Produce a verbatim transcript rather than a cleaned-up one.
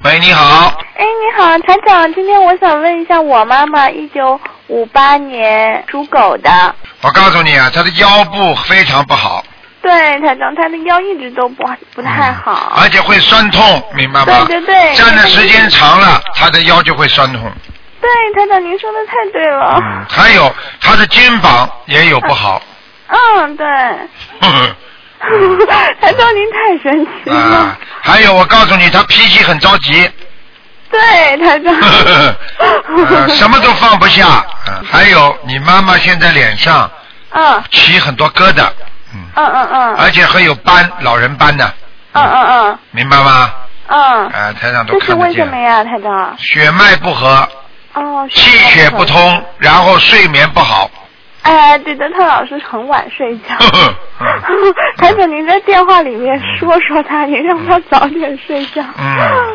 喂，你好。 哎，你好，台长，今天我想问一下，我妈妈一九五八年属狗的。 我告诉你啊，她的腰部非常不好。 对，台长，她的腰一直都不不太好、 嗯，而且会酸痛，明白吗？ 对对对。 站的时间长了，她的腰就会酸痛。 对，台长，您说的太对了。 嗯，还有她的肩膀也有不好。 嗯，对。台长，您太神奇了。 啊，还有我告诉你，她脾气很着急。 对，台长。 呃、什么都放不下、呃。还有你妈妈现在脸上， 嗯， 起很多疙瘩， 嗯嗯嗯嗯， 而且还有斑，老人斑呢。 嗯嗯嗯， 明白吗？ 嗯。 啊、呃，台长都看得见。 这是为什么呀，台长？ 血脉不和。 哦。 气血不通，然后睡眠不好。 哎，对的，他老是很晚睡觉。台长，您在电话里面说说他，您让他早点睡觉。 嗯，